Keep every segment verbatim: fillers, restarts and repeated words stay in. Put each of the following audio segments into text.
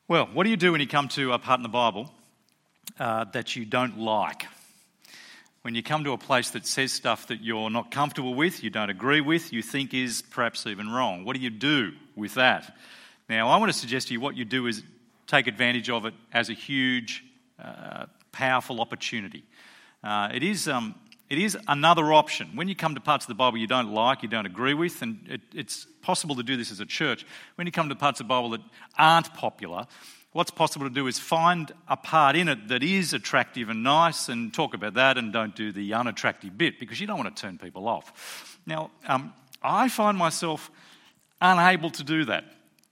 Well, what do you do when you come to a part in the Bible uh, that you don't like? When you come to a place that says stuff that you're not comfortable with, you don't agree with, you think is perhaps even wrong. What do you do with that? Now, I want to suggest to you what you do is take advantage of it as a huge, uh, powerful opportunity. Uh, it is um, it is another option. When you come to parts of the Bible you don't like, you don't agree with, and it, it's possible to do this as a church. When you come to parts of the Bible that aren't popular, what's possible to do is find a part in it that is attractive and nice and talk about that, and don't do the unattractive bit, because you don't want to turn people off. Now, um, I find myself unable to do that.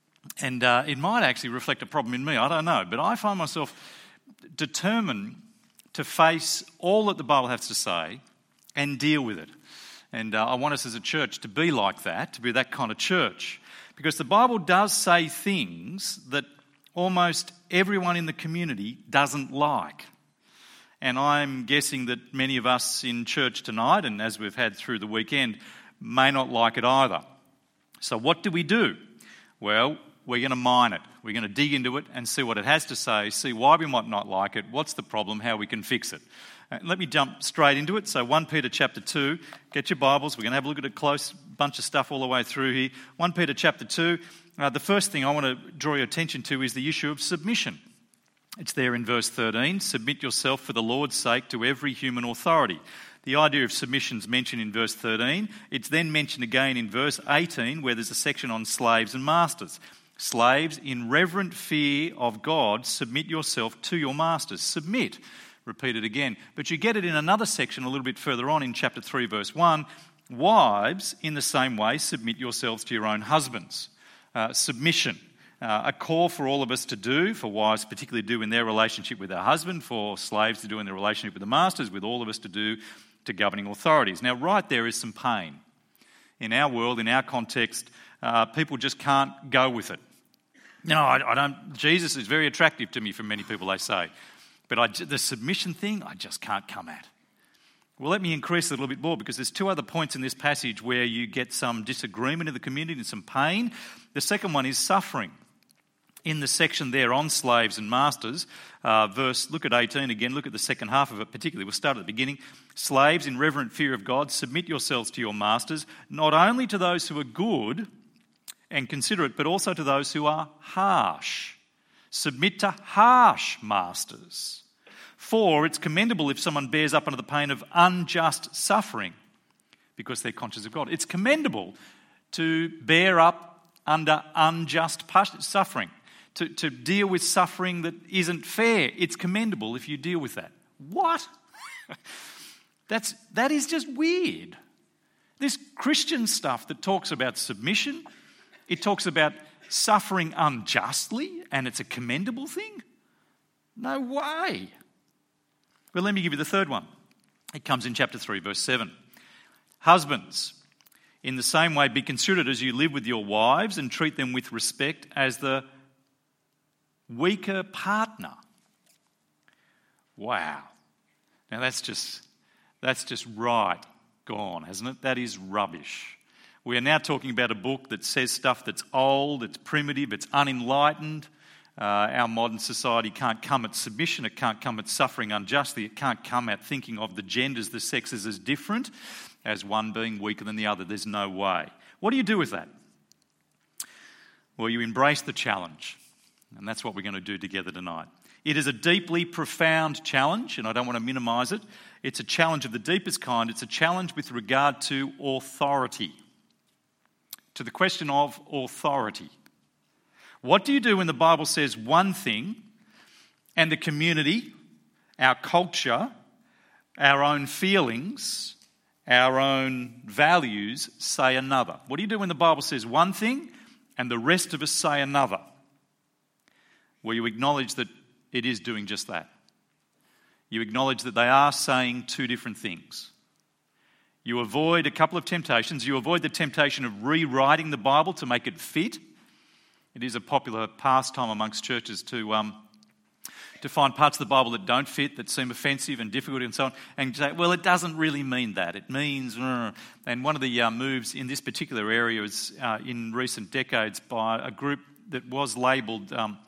And uh, it might actually reflect a problem in me, I don't know. But I find myself determined to face all that the Bible has to say and deal with it. And uh, I want us as a church to be like that, to be that kind of church. Because the Bible does say things that almost everyone in the community doesn't like. And I'm guessing that many of us in church tonight, and as we've had through the weekend, may not like it either. So what do we do? Well, we're going to mine it. We're going to dig into it and see what it has to say, see why we might not like it, what's the problem, how we can fix it. Uh, let me jump straight into it. So First Peter chapter two, get your Bibles. We're going to have a look at a close bunch of stuff all the way through here. First Peter chapter two, uh, the first thing I want to draw your attention to is the issue of submission. It's there in verse thirteen. Submit yourself for the Lord's sake to every human authority. The idea of submission is mentioned in verse thirteen. It's then mentioned again in verse eighteen, where there's a section on slaves and masters. Slaves, in reverent fear of God, submit yourself to your masters. Submit. Repeat it again. But you get it in another section a little bit further on in chapter three, verse one. Wives, in the same way, submit yourselves to your own husbands. Uh, submission. Uh, a call for all of us to do, for wives particularly do in their relationship with their husband, for slaves to do in their relationship with the masters, with all of us to do to governing authorities. Now, right there is some pain. In our world, in our context, uh, people just can't go with it. No, I, I don't. Jesus is very attractive to me for many people, they say. But I, the submission thing, I just can't come at. Well, let me increase it a little bit more, because there's two other points in this passage where you get some disagreement in the community and some pain. The second one is suffering. In the section there on slaves and masters, uh, verse, look at eighteen again, look at the second half of it particularly. We'll start at the beginning. Slaves, in reverent fear of God, submit yourselves to your masters, not only to those who are good and considerate, but also to those who are harsh. Submit to harsh masters. For it's commendable if someone bears up under the pain of unjust suffering because they're conscious of God. It's commendable to bear up under unjust suffering. To, to deal with suffering that isn't fair. It's commendable if you deal with that. What? That's, that is just weird. This Christian stuff that talks about submission, it talks about suffering unjustly, and it's a commendable thing? No way. Well, let me give you the third one. It comes in chapter three, verse seven. Husbands, in the same way, be considerate as you live with your wives and treat them with respect as the weaker partner. Wow. Now that's just that's just right gone, hasn't it? That is rubbish. We are now talking about a book that says stuff that's old, it's primitive, it's unenlightened. Uh, our modern society can't come at submission, it can't come at suffering unjustly, it can't come at thinking of the genders, the sexes as different, as one being weaker than the other. There's no way. What do you do with that? Well, you embrace the challenge. And that's what we're going to do together tonight. It is a deeply profound challenge, and I don't want to minimise it. It's a challenge of the deepest kind. It's a challenge with regard to authority. To the question of authority. What do you do when the Bible says one thing and the community, our culture, our own feelings, our own values say another? What do you do when the Bible says one thing and the rest of us say another? Well, you acknowledge that it is doing just that. You acknowledge that they are saying two different things. You avoid a couple of temptations. You avoid the temptation of rewriting the Bible to make it fit. It is a popular pastime amongst churches to um, to find parts of the Bible that don't fit, that seem offensive and difficult and so on, and say, well, it doesn't really mean that. It means... And one of the uh, moves in this particular area is uh, in recent decades by a group that was labelled... Um,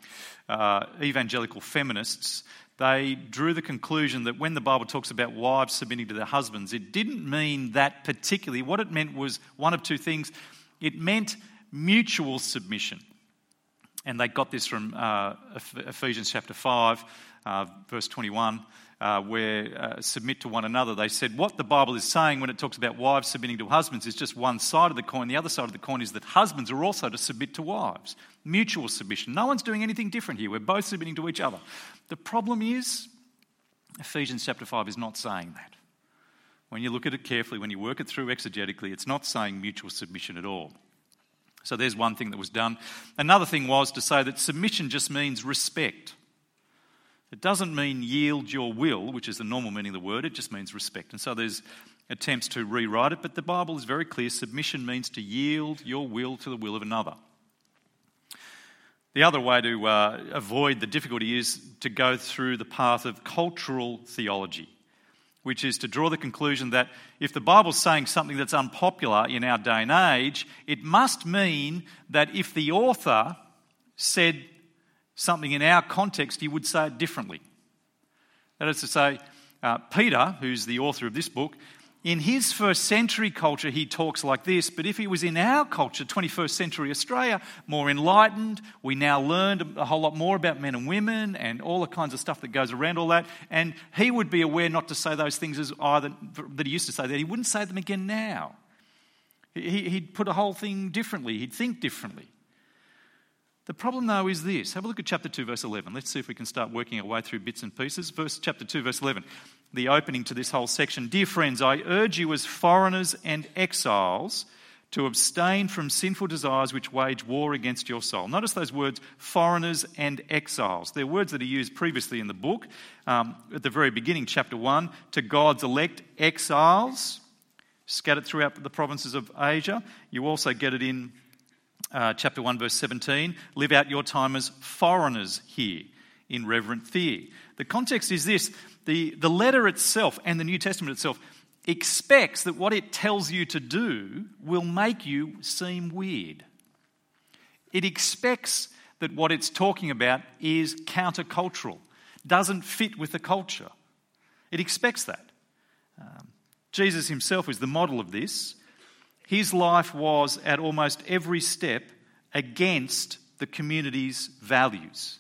uh, evangelical feminists, they drew the conclusion that when the Bible talks about wives submitting to their husbands, it didn't mean that particularly. What it meant was one of two things. It meant mutual submission. And they got this from uh, Ephesians chapter five, uh, verse twenty-one, uh, where uh, submit to one another. They said what the Bible is saying when it talks about wives submitting to husbands is just one side of the coin. The other side of the coin is that husbands are also to submit to wives. Mutual submission. No one's doing anything different here. We're both submitting to each other. The problem is, Ephesians chapter five is not saying that. When you look at it carefully, when you work it through exegetically, it's not saying mutual submission at all. So there's one thing that was done. Another thing was to say that submission just means respect. It doesn't mean yield your will, which is the normal meaning of the word. It just means respect. And so there's attempts to rewrite it, but the Bible is very clear. Submission means to yield your will to the will of another. The other way to uh, avoid the difficulty is to go through the path of cultural theology, which is to draw the conclusion that if the Bible's saying something that's unpopular in our day and age, it must mean that if the author said something in our context, he would say it differently. That is to say, uh, Peter, who's the author of this book, in his first century culture, he talks like this, but if he was in our culture, twenty-first century Australia, more enlightened, we now learned a whole lot more about men and women and all the kinds of stuff that goes around all that, and he would be aware not to say those things as either that he used to say, that he wouldn't say them again now. He, he'd put a whole thing differently. He'd think differently. The problem, though, is this. Have a look at chapter two, verse eleven. Let's see if we can start working our way through bits and pieces. Verse, chapter two, verse eleven. The opening to this whole section. Dear friends, I urge you as foreigners and exiles to abstain from sinful desires which wage war against your soul. Notice those words, foreigners and exiles. They're words that are used previously in the book. Um, at the very beginning, chapter one, to God's elect exiles, scattered throughout the provinces of Asia. You also get it in uh, chapter one, verse seventeen. Live out your time as foreigners here in reverent fear. The context is this. The, the letter itself and the New Testament itself expects that what it tells you to do will make you seem weird. It expects that what it's talking about is countercultural, doesn't fit with the culture. It expects that. Um, Jesus himself is the model of this. His life was at almost every step against the community's values.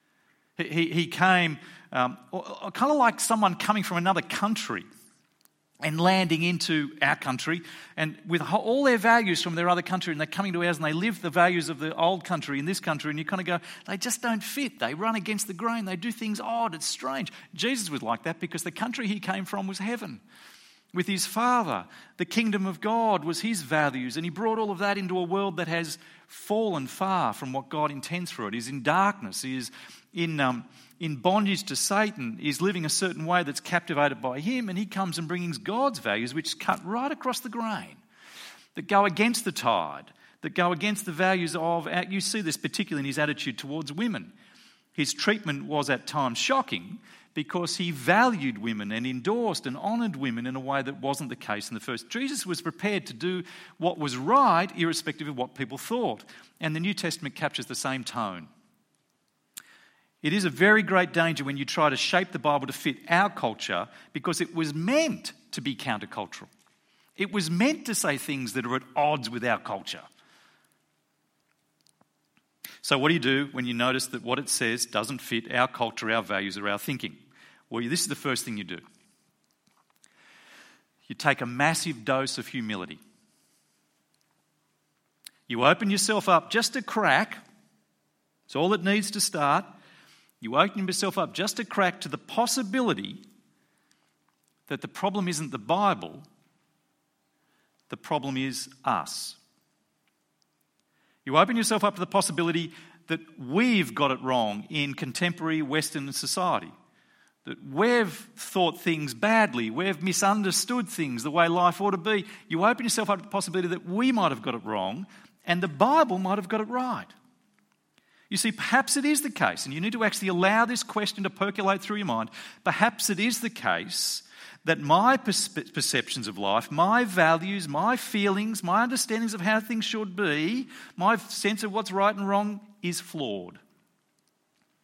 He, he came um, kind of like someone coming from another country and landing into our country, and with all their values from their other country, and they're coming to ours and they live the values of the old country in this country, and you kind of go, they just don't fit. They run against the grain. They do things odd. It's strange. Jesus was like that because the country he came from was heaven. With his Father, the kingdom of God was his values, and he brought all of that into a world that has fallen far from what God intends for it. He's in darkness. He is in um, in bondage to Satan. He's living a certain way that's captivated by him, and he comes and brings God's values, which cut right across the grain, that go against the tide, that go against the values of, you see this particularly in his attitude towards women. His treatment was at times shocking because he valued women and endorsed and honoured women in a way that wasn't the case in the first. Jesus was prepared to do what was right, irrespective of what people thought. And the New Testament captures the same tone. It is a very great danger when you try to shape the Bible to fit our culture, because it was meant to be countercultural. It was meant to say things that are at odds with our culture. So what do you do when you notice that what it says doesn't fit our culture, our values, or our thinking? Well, this is the first thing you do. You take a massive dose of humility. You open yourself up just a crack. It's all it needs to start. You open yourself up just a crack to the possibility that the problem isn't the Bible, the problem is us. You open yourself up to the possibility that we've got it wrong in contemporary Western society, that we've thought things badly, we've misunderstood things the way life ought to be. You open yourself up to the possibility that we might have got it wrong and the Bible might have got it right. You see, perhaps it is the case, and you need to actually allow this question to percolate through your mind. Perhaps it is the case that my perceptions of life, my values, my feelings, my understandings of how things should be, my sense of what's right and wrong is flawed.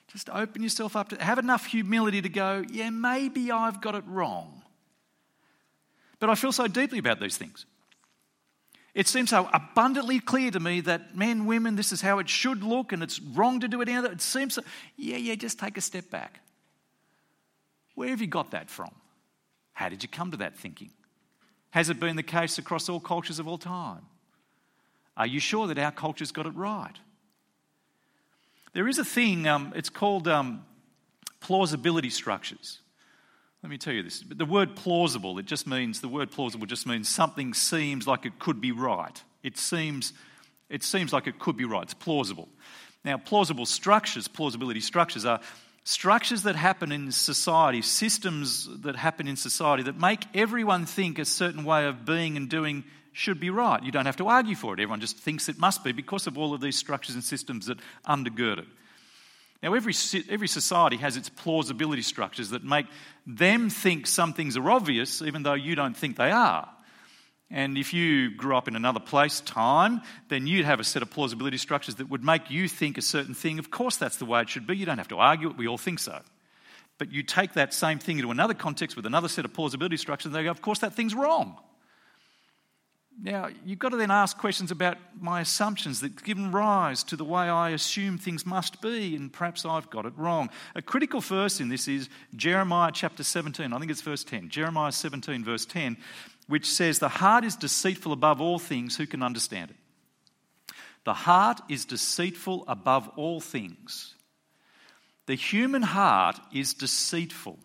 Just open yourself up to, have enough humility to go, yeah, maybe I've got it wrong. But I feel so deeply about these things. It seems so abundantly clear to me that men, women, this is how it should look and it's wrong to do it any other. It seems so, yeah, yeah, just take a step back. Where have you got that from? How did you come to that thinking? Has it been the case across all cultures of all time? Are you sure that our culture's got it right? There is a thing, um, it's called um, plausibility structures. Let me tell you this. The word plausible, it just means, the word plausible just means something seems like it could be right. It seems, it seems like it could be right. It's plausible. Now, plausible structures, plausibility structures are structures that happen in society, systems that happen in society that make everyone think a certain way of being and doing should be right. You don't have to argue for it. Everyone just thinks it must be because of all of these structures and systems that undergird it. Now, every every society has its plausibility structures that make them think some things are obvious, even though you don't think they are. And if you grew up in another place, time, then you'd have a set of plausibility structures that would make you think a certain thing. Of course, that's the way it should be. You don't have to argue it. We all think so. But you take that same thing into another context with another set of plausibility structures, and they go, of course, that thing's wrong. Now, you've got to then ask questions about my assumptions that give rise to the way I assume things must be, and perhaps I've got it wrong. A critical verse in this is Jeremiah chapter seventeen. I think it's verse ten. Jeremiah seventeen, verse ten, which says, "The heart is deceitful above all things. Who can understand it?" The heart is deceitful above all things. The human heart is deceitful.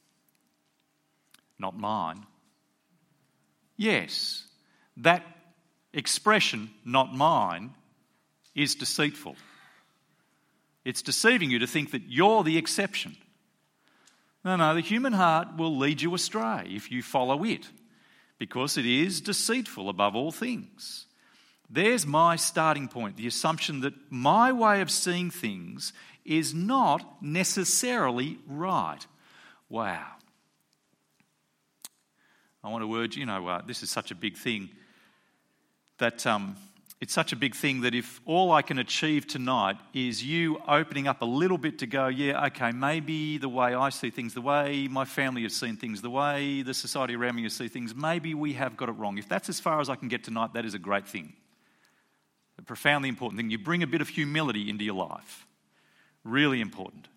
Not mine. Yes. That expression, not mine, is deceitful. It's deceiving you to think that you're the exception. No, no, the human heart will lead you astray if you follow it, because it is deceitful above all things. There's my starting point, the assumption that my way of seeing things is not necessarily right. Wow. I want to urge, you know, uh, this is such a big thing. That um, it's such a big thing that if all I can achieve tonight is you opening up a little bit to go, yeah, okay, maybe the way I see things, the way my family has seen things, the way the society around me has seen things, maybe we have got it wrong. If that's as far as I can get tonight, that is a great thing. A profoundly important thing. You bring a bit of humility into your life. Really important.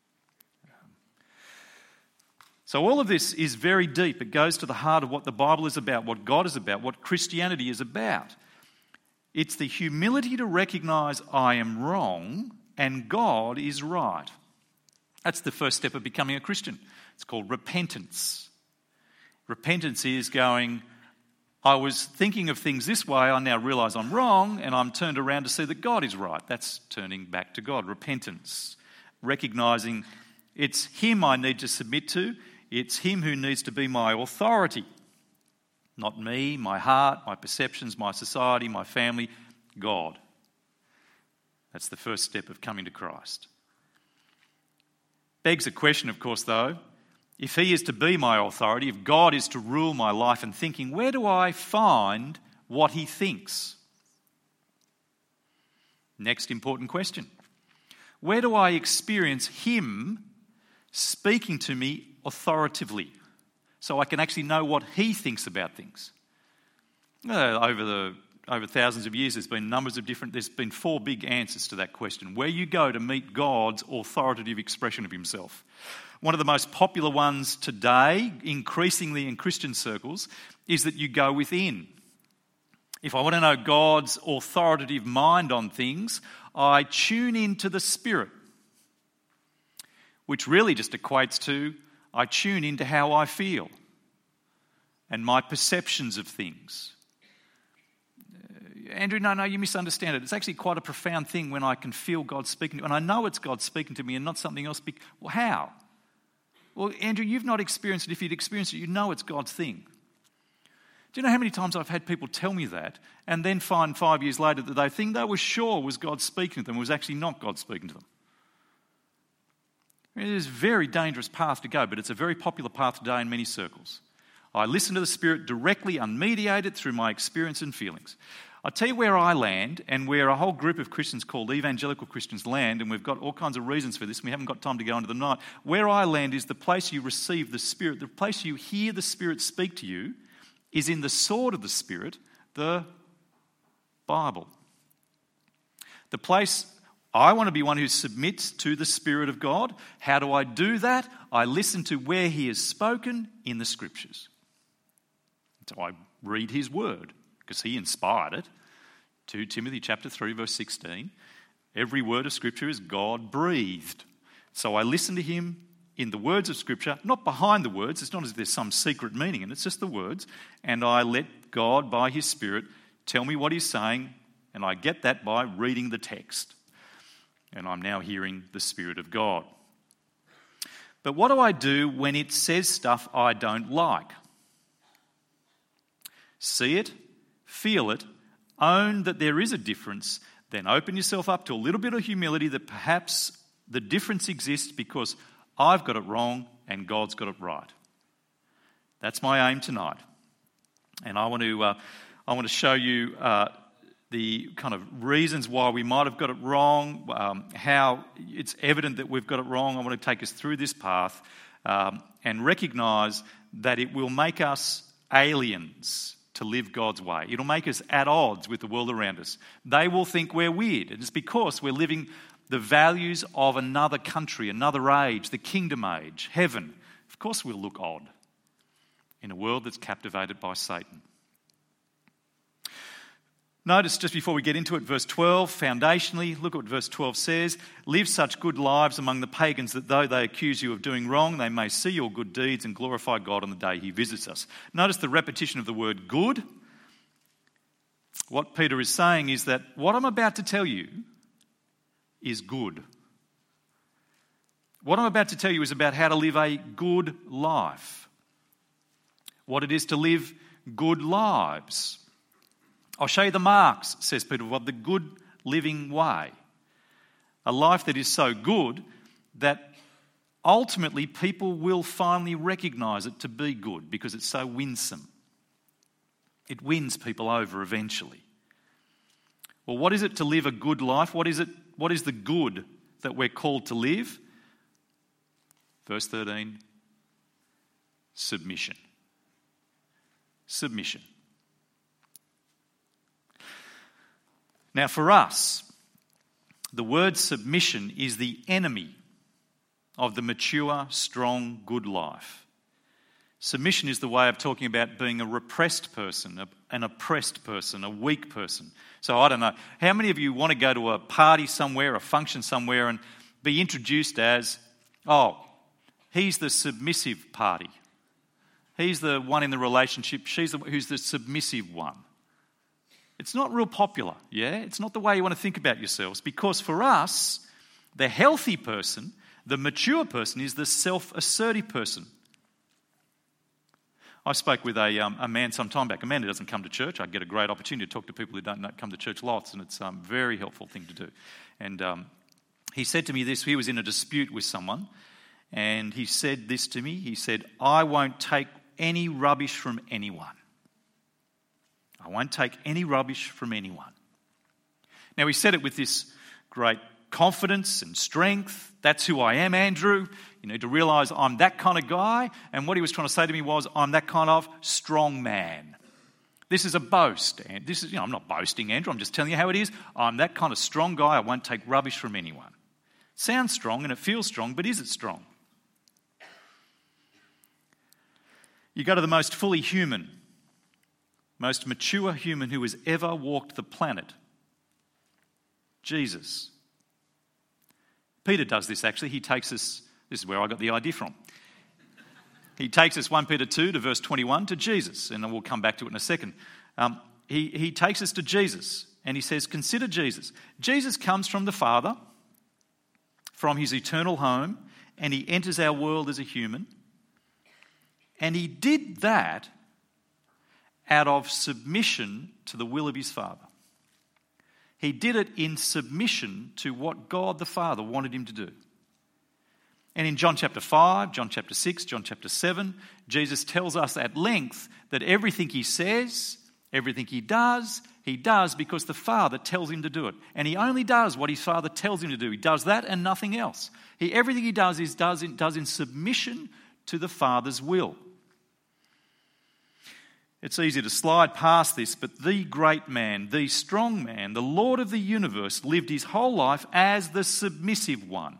So all of this is very deep. It goes to the heart of what the Bible is about, what God is about, what Christianity is about. It's the humility to recognise I am wrong and God is right. That's the first step of becoming a Christian. It's called repentance. Repentance is going, I was thinking of things this way, I now realise I'm wrong, and I'm turned around to see that God is right. That's turning back to God. Repentance. Recognising it's Him I need to submit to. It's Him who needs to be my authority. Not me, my heart, my perceptions, my society, my family, God. That's the first step of coming to Christ. Begs a question, of course, though. If He is to be my authority, if God is to rule my life and thinking, where do I find what He thinks? Next important question. Where do I experience Him speaking to me authoritatively, so I can actually know what He thinks about things? Uh, over the over thousands of years, there's been numbers of different. There's been four big answers to that question. Where you go to meet God's authoritative expression of Himself. One of the most popular ones today, increasingly in Christian circles, is that you go within. If I want to know God's authoritative mind on things, I tune into the Spirit, which really just equates to I tune into how I feel and my perceptions of things. Uh, Andrew, no, no, you misunderstand it. It's actually quite a profound thing when I can feel God speaking to me, and I know it's God speaking to me and not something else. Speak. Well, how? Well, Andrew, you've not experienced it. If you'd experienced it, you know it's God's thing. Do you know how many times I've had people tell me that and then find five years later that they think they were sure was God speaking to them, was actually not God speaking to them? It is a very dangerous path to go, but it's a very popular path today in many circles. I listen to the Spirit directly, unmediated, through my experience and feelings. I'll tell you where I land and where a whole group of Christians called evangelical Christians land, and we've got all kinds of reasons for this, and we haven't got time to go into them tonight. Where I land is the place you receive the Spirit, the place you hear the Spirit speak to you is in the sword of the Spirit, the Bible. The place I want to be one who submits to the Spirit of God. How do I do that? I listen to where He has spoken in the Scriptures. So I read His Word, because He inspired it. Second Timothy chapter three, verse sixteen. Every word of Scripture is God-breathed. So I listen to Him in the words of Scripture, not behind the words. It's not as if there's some secret meaning, and it's just the words. And I let God, by His Spirit, tell me what He's saying, and I get that by reading the text. And I'm now hearing the Spirit of God. But what do I do when it says stuff I don't like? See it, feel it, own that there is a difference, then open yourself up to a little bit of humility that perhaps the difference exists because I've got it wrong and God's got it right. That's my aim tonight. And I want to, uh, I want to show you uh, the kind of reasons why we might have got it wrong, um, how it's evident that we've got it wrong. I want to take us through this path um, and recognise that it will make us aliens to live God's way. It'll make us at odds with the world around us. They will think we're weird. And it's because we're living the values of another country, another age, the kingdom age, heaven. Of course we'll look odd in a world that's captivated by Satan. Notice just before we get into it, verse twelve, foundationally, look at what verse twelve says. Live such good lives among the pagans that though they accuse you of doing wrong, they may see your good deeds and glorify God on the day He visits us. Notice the repetition of the word good. What Peter is saying is that what I'm about to tell you is good. What I'm about to tell you is about how to live a good life. What it is to live good lives. I'll show you the marks, says Peter, of the good living way. A life that is so good that ultimately people will finally recognise it to be good because it's so winsome. It wins people over eventually. Well, what is it to live a good life? What is it? What is the good that we're called to live? Verse thirteen, submission. Submission. Now for us, the word submission is the enemy of the mature, strong, good life. Submission is the way of talking about being a repressed person, an oppressed person, a weak person. So I don't know, how many of you want to go to a party somewhere, a function somewhere, and be introduced as, oh, he's the submissive party. He's the one in the relationship, she's the who's the submissive one. It's not real popular, yeah? It's not the way you want to think about yourselves, because for us, the healthy person, the mature person, is the self-assertive person. I spoke with a, um, a man some time back, a man who doesn't come to church. I get a great opportunity to talk to people who don't come to church lots, and it's a um, very helpful thing to do. And um, he said to me this, he was in a dispute with someone, and he said this to me, he said, I won't take any rubbish from anyone. I won't take any rubbish from anyone. Now, he said it with this great confidence and strength. That's who I am, Andrew. You need to realise I'm that kind of guy. And what he was trying to say to me was, I'm that kind of strong man. This is a boast. And this is, you know, I'm not boasting, Andrew. I'm just telling you how it is. I'm that kind of strong guy. I won't take rubbish from anyone. It sounds strong and it feels strong, but is it strong? You go to the most fully human, most mature human who has ever walked the planet, Jesus. Peter does this actually. He takes us, this is where I got the idea from. He takes us, First Peter two to verse twenty-one, to Jesus, and we'll come back to it in a second. Um, he, he takes us to Jesus, and he says, consider Jesus. Jesus comes from the Father, from his eternal home, and he enters our world as a human. And he did that out of submission to the will of his Father. He did it in submission to what God the Father wanted him to do. And in John chapter five, John chapter six, John chapter seven, Jesus tells us at length that everything he says, Everything he does, he does because the Father tells him to do it. And he only does what his Father tells him to do. He does that and nothing else. He, everything he does is does in, does in submission to the Father's will. It's easy to slide past this, but the great man, the strong man, the Lord of the universe lived his whole life as the submissive one.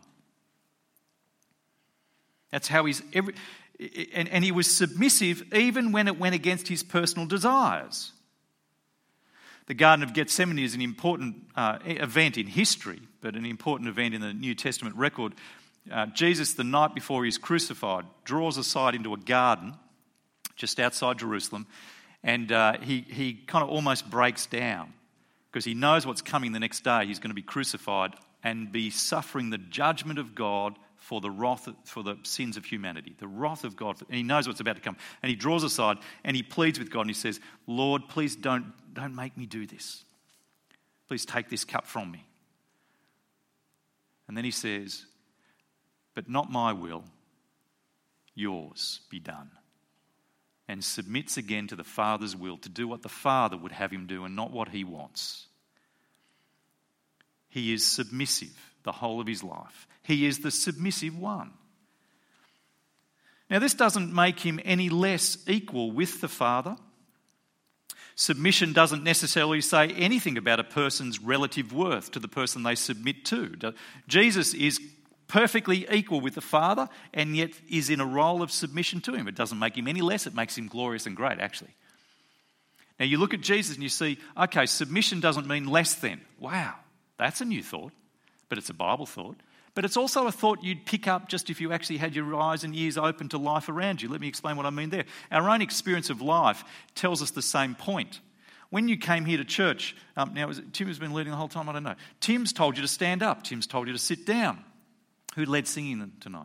That's how he's... Every, and, and he was submissive even when it went against his personal desires. The Garden of Gethsemane is an important uh, event in history, but an important event in the New Testament record. Uh, Jesus, the night before he's crucified, draws aside into a garden just outside Jerusalem, and uh, he, he kind of almost breaks down because he knows what's coming the next day. He's going to be crucified and be suffering the judgment of God for the wrath, for the sins of humanity, the wrath of God. And he knows what's about to come. And he draws aside and he pleads with God and he says, Lord, please don't, don't make me do this. Please take this cup from me. And then he says, but not my will, yours be done. And submits again to the Father's will to do what the Father would have him do and not what he wants. He is submissive the whole of his life. He is the submissive one. Now, this doesn't make him any less equal with the Father. Submission doesn't necessarily say anything about a person's relative worth to the person they submit to. Jesus is perfectly equal with the Father and yet is in a role of submission to him. It doesn't make him any less, it makes him glorious and great, actually. Now, you look at Jesus and you see, okay, submission doesn't mean less than. Wow, that's a new thought, but it's a Bible thought. But it's also a thought you'd pick up just if you actually had your eyes and ears open to life around you. Let me explain what I mean there. Our own experience of life tells us the same point. When you came here to church, um, now is it, Tim has been leading the whole time, I don't know. Tim's told you to stand up. Tim's told you to sit down. Who led singing tonight?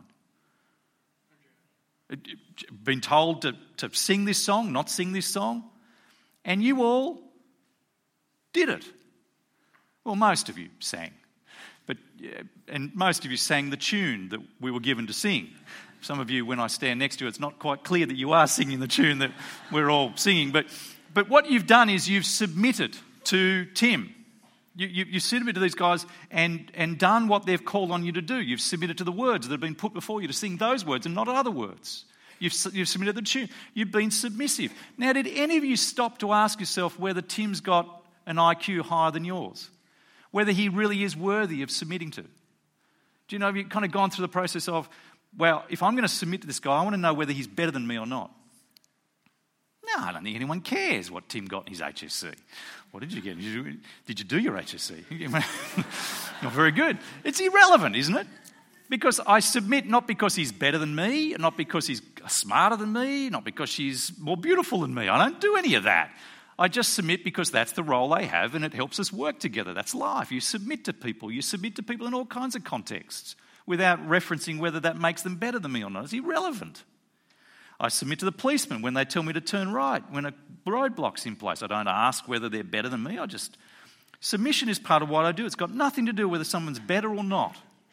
Been told to, to sing this song, not sing this song. And you all did it. Well, most of you sang. But and most of you sang the tune that we were given to sing. Some of you, when I stand next to you, it's not quite clear that you are singing the tune that we're all singing. But but what you've done is you've submitted to Tim. You, you, you submitted to these guys and, and done what they've called on you to do. You've submitted to the words that have been put before you to sing those words and not other words. You've, you've submitted to the tune. You've been submissive. Now, did any of you stop to ask yourself whether Tim's got an I Q higher than yours? Whether he really is worthy of submitting to? Do you know, have you kind of gone through the process of, well, if I'm going to submit to this guy, I want to know whether he's better than me or not. No, I don't think anyone cares what Tim got in his H S C. What did you get? Did you, did you do your H S C? Not very good. It's irrelevant, isn't it? Because I submit not because he's better than me, not because he's smarter than me, not because she's more beautiful than me. I don't do any of that. I just submit because that's the role they have and it helps us work together. That's life. You submit to people. You submit to people in all kinds of contexts without referencing whether that makes them better than me or not. It's irrelevant. I submit to the policemen when they tell me to turn right, when a roadblock's in place. I don't ask whether they're better than me. I just... Submission is part of what I do. It's got nothing to do with whether someone's better or not.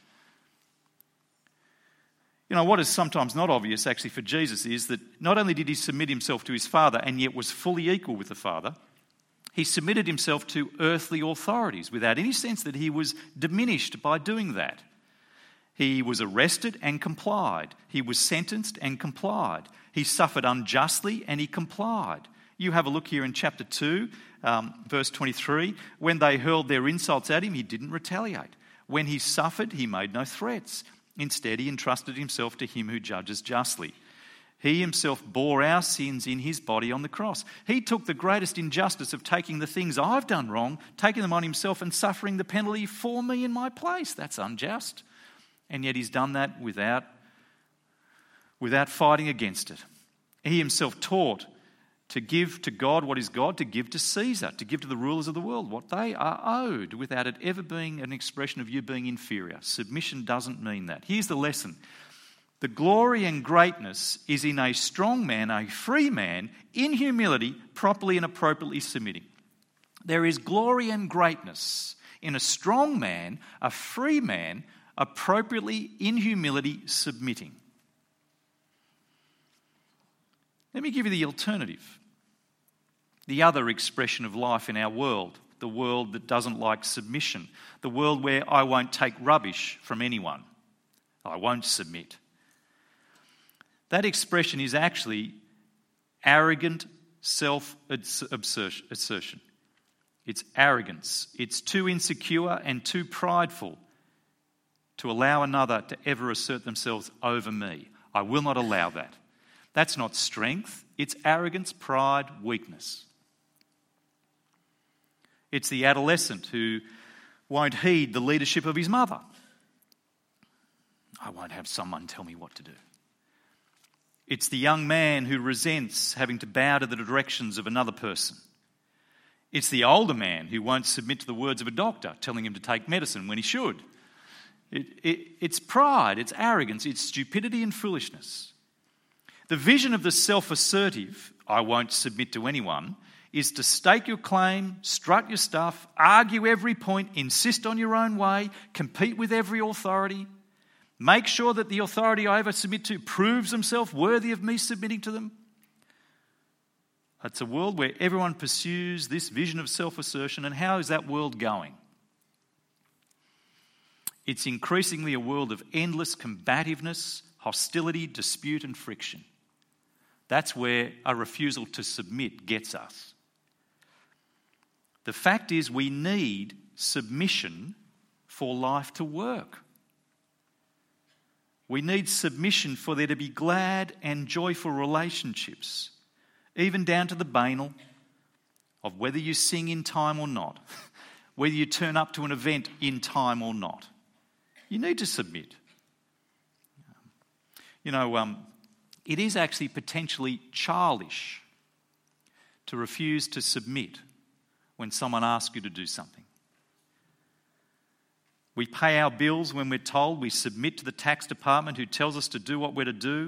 You know, what is sometimes not obvious actually for Jesus is that not only did he submit himself to his Father and yet was fully equal with the Father, he submitted himself to earthly authorities without any sense that he was diminished by doing that. He was arrested and complied. He was sentenced and complied. He suffered unjustly and he complied. You have a look here in chapter two, um, verse twenty-three. When they hurled their insults at him, he didn't retaliate. When he suffered, he made no threats. Instead, he entrusted himself to him who judges justly. He himself bore our sins in his body on the cross. He took the greatest injustice of taking the things I've done wrong, taking them on himself and suffering the penalty for me in my place. That's unjust. And yet he's done that without, without fighting against it. He himself taught to give to God what is God, to give to Caesar, to give to the rulers of the world what they are owed, without it ever being an expression of you being inferior. Submission doesn't mean that. Here's the lesson. The glory and greatness is in a strong man, a free man, in humility, properly and appropriately submitting. There is glory and greatness in a strong man, a free man, appropriately in humility submitting. Let me give you the alternative. the other expression of life in our world, the world that doesn't like submission, the world where I won't take rubbish from anyone. I won't submit. That expression is actually arrogant self-assertion. It's arrogance. It's too insecure and too prideful to allow another to ever assert themselves over me. I will not allow that. That's not strength. It's arrogance, pride, weakness. It's the adolescent who won't heed the leadership of his mother. I won't have someone tell me what to do. It's the young man who resents having to bow to the directions of another person. It's the older man who won't submit to the words of a doctor telling him to take medicine when he should. It, it, it's pride, it's arrogance, it's stupidity and foolishness. The vision of the self-assertive, I won't submit to anyone, is to stake your claim, strut your stuff, argue every point, insist on your own way, compete with every authority, make sure that the authority I ever submit to proves himself worthy of me submitting to them. It's a world where everyone pursues this vision of self-assertion, and how is that world going? It's increasingly a world of endless combativeness, hostility, dispute and friction. That's where a refusal to submit gets us. The fact is, we need submission for life to work. We need submission for there to be glad and joyful relationships, even down to the banal of whether you sing in time or not, whether you turn up to an event in time or not. You need to submit. You know, um, it is actually potentially childish to refuse to submit when someone asks you to do something. We pay our bills when we're told. We submit to the tax department who tells us to do what we're to do.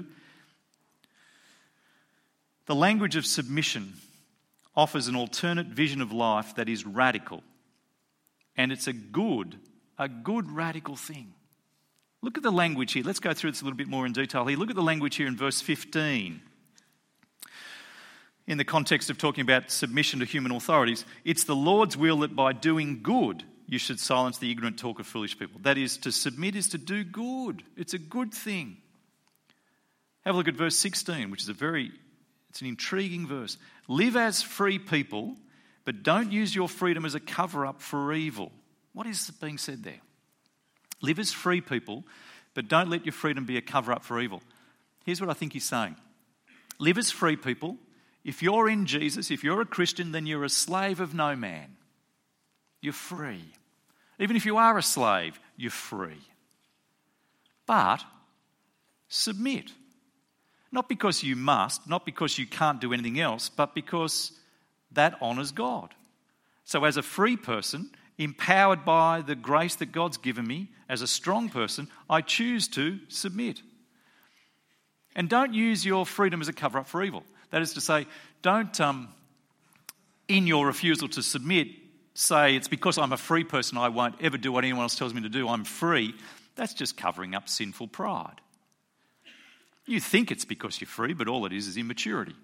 The language of submission offers an alternate vision of life that is radical. And it's a good, a good radical thing. Look at the language here. Let's go through this a little bit more in detail here. Look at the language here in verse fifteen. In the context of talking about submission to human authorities, it's the Lord's will that by doing good you should silence the ignorant talk of foolish people. That is, to submit is to do good. It's a good thing. Have a look at verse sixteen, which is a very, it's an intriguing verse. Live as free people, but don't use your freedom as a cover-up for evil. What is being said there? Live as free people, but don't let your freedom be a cover-up for evil. Here's what I think he's saying. Live as free people. If you're in Jesus, if you're a Christian, then you're a slave of no man. You're free. Even if you are a slave, you're free. But submit. Not because you must, not because you can't do anything else, but because that honours God. So as a free person, empowered by the grace that God's given me, as a strong person, I choose to submit. And don't use your freedom as a cover-up for evil. That is to say, don't, um, in your refusal to submit, say it's because I'm a free person I won't ever do what anyone else tells me to do. I'm free. That's just covering up sinful pride. You think it's because you're free, but all it is is immaturity.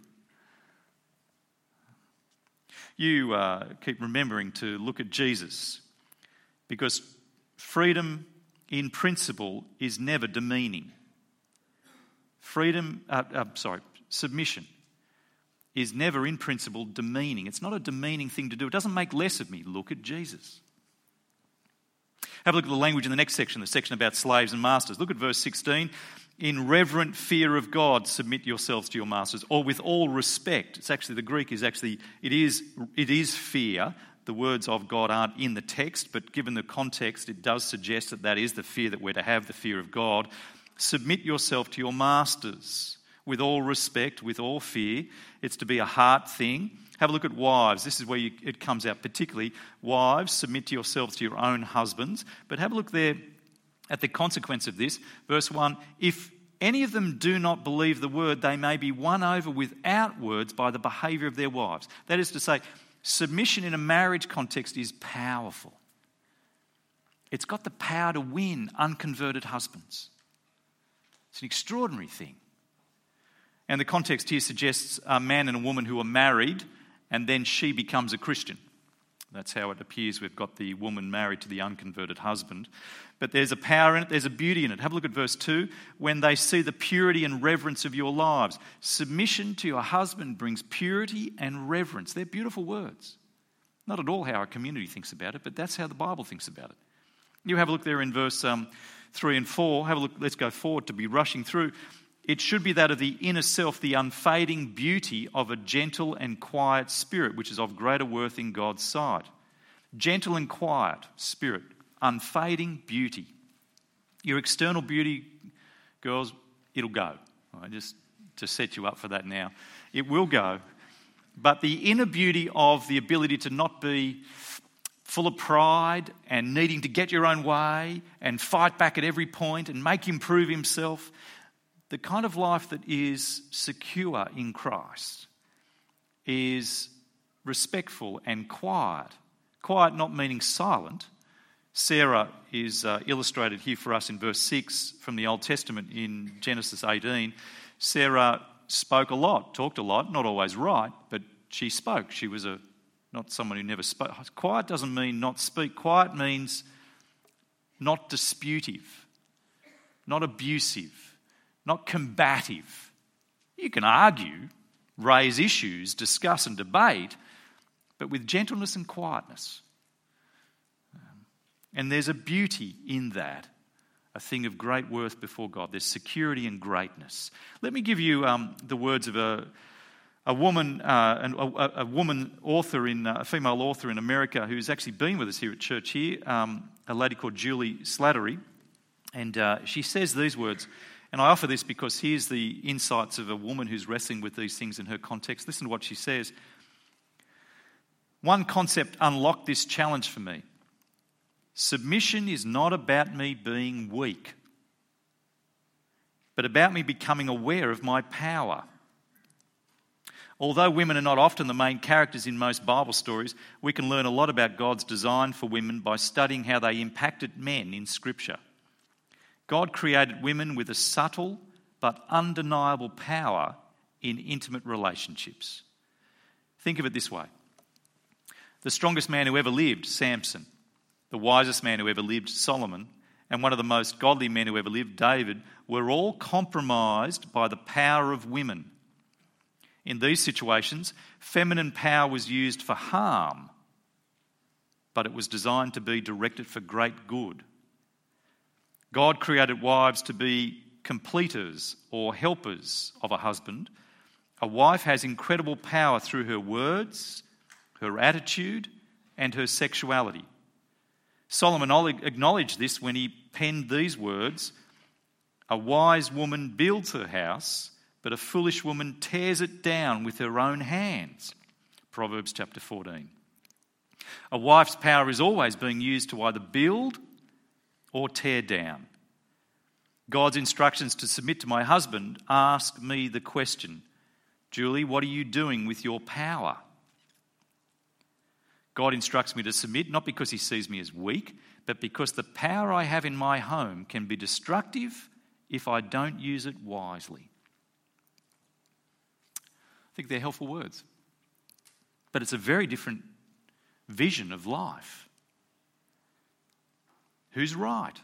You uh, keep remembering to look at Jesus, because freedom in principle is never demeaning. Freedom, uh, uh, sorry, submission is never in principle demeaning. It's not a demeaning thing to do. It doesn't make less of me. Look at Jesus. Have a look at the language in the next section, the section about slaves and masters. Look at verse sixteen. In reverent fear of God, submit yourselves to your masters, or with all respect. It's actually, the Greek is actually, it is, it is fear. The words of God aren't in the text, but given the context, it does suggest that that is the fear that we're to have, the fear of God. Submit yourself to your masters with all respect, with all fear. It's to be a heart thing. Have a look at wives. This is where you, it comes out particularly. Wives, submit to yourselves to your own husbands. But have a look there at the consequence of this. Verse one, if any of them do not believe the word, they may be won over without words by the behaviour of their wives. That is to say, submission in a marriage context is powerful. It's got the power to win unconverted husbands. It's an extraordinary thing. And the context here suggests a man and a woman who are married and then she becomes a Christian. That's how it appears. We've got the woman married to the unconverted husband. But there's a power in it, there's a beauty in it. Have a look at verse two. When they see the purity and reverence of your lives. Submission to your husband brings purity and reverence. They're beautiful words. Not at all how our community thinks about it, but that's how the Bible thinks about it. You have a look there in verse um, three and four. Have a look, let's go forward to be rushing through. It should be that of the inner self, the unfading beauty of a gentle and quiet spirit, which is of greater worth in God's sight. Gentle and quiet spirit, unfading beauty. Your external beauty, girls, it'll go. Right, just to set you up for that now. It will go. But the inner beauty of the ability to not be full of pride and needing to get your own way and fight back at every point and make him prove himself, the kind of life that is secure in Christ is respectful and quiet. Quiet not meaning silent. Sarah is uh, illustrated here for us in verse six from the Old Testament in Genesis eighteen. Sarah spoke a lot, talked a lot, not always right, but she spoke. She was a not someone who never spoke. Quiet doesn't mean not speak. Quiet means not disputive, not abusive, not combative. You can argue, raise issues, discuss and debate, but with gentleness and quietness. And there's a beauty in that, a thing of great worth before God. There's security and greatness. Let me give you um, the words of a a woman, uh, a, a woman author in uh, a female author in America who's actually been with us here at church here, um, a lady called Julie Slattery, and uh, she says these words. And I offer this because here's the insights of a woman who's wrestling with these things in her context. Listen to what she says. One concept unlocked this challenge for me. Submission is not about me being weak, but about me becoming aware of my power. Although women are not often the main characters in most Bible stories, we can learn a lot about God's design for women by studying how they impacted men in Scripture. God created women with a subtle but undeniable power in intimate relationships. Think of it this way. The strongest man who ever lived, Samson. The wisest man who ever lived, Solomon. And one of the most godly men who ever lived, David, were all compromised by the power of women. In these situations, feminine power was used for harm, but it was designed to be directed for great good. God created wives to be completers or helpers of a husband. A wife has incredible power through her words, her attitude, and her sexuality. Solomon acknowledged this when he penned these words, "A wise woman builds her house, but a foolish woman tears it down with her own hands." Proverbs chapter fourteen. A wife's power is always being used to either build or tear down. God's instructions to submit to my husband ask me the question, Julie, what are you doing with your power? God instructs me to submit not because he sees me as weak, but because the power I have in my home can be destructive if I don't use it wisely. I think they're helpful words. But it's a very different vision of life. Who's right?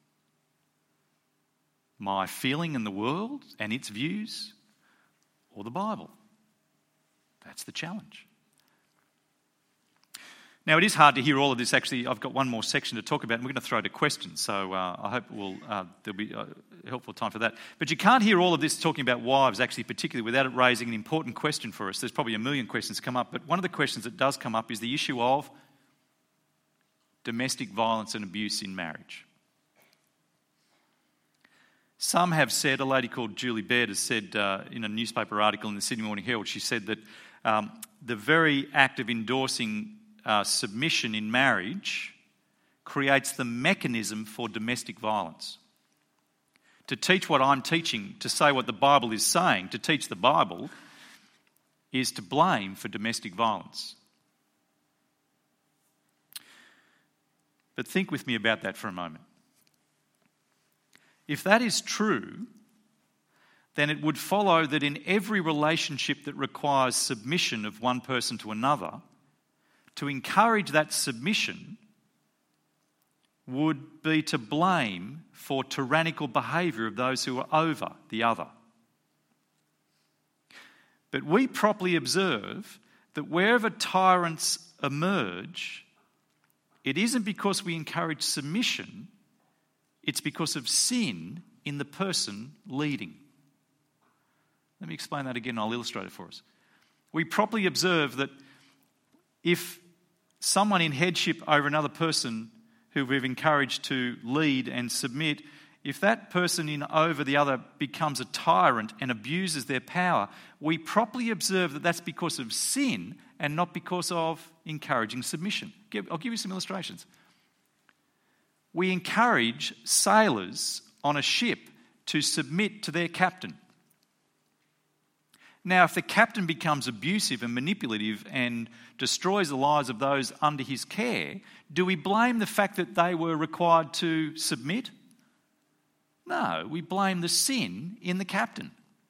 My feeling in the world and its views, or the Bible? That's the challenge. Now, it is hard to hear all of this. Actually, I've got one more section to talk about, and we're going to throw to questions, so uh, I hope we'll, uh, there'll be a helpful time for that. But you can't hear all of this talking about wives, actually, particularly without it raising an important question for us. There's probably a million questions come up, but one of the questions that does come up is the issue of domestic violence and abuse in marriage. Some have said, a lady called Julie Baird has said uh, in a newspaper article in the Sydney Morning Herald, she said that um, the very act of endorsing Uh, submission in marriage creates the mechanism for domestic violence. To teach what I'm teaching, to say what the Bible is saying, to teach the Bible, is to blame for domestic violence. But think with me about that for a moment. If that is true, then it would follow that in every relationship that requires submission of one person to another, to encourage that submission would be to blame for tyrannical behaviour of those who are over the other. But we properly observe that wherever tyrants emerge, it isn't because we encourage submission, it's because of sin in the person leading. Let me explain that again, I'll illustrate it for us. We properly observe that if someone in headship over another person who we've encouraged to lead and submit, if that person in over the other becomes a tyrant and abuses their power, we properly observe that that's because of sin and not because of encouraging submission. I'll give you some illustrations. We encourage sailors on a ship to submit to their captain. Now, if the captain becomes abusive and manipulative and destroys the lives of those under his care, do we blame the fact that they were required to submit? No, we blame the sin in the captain.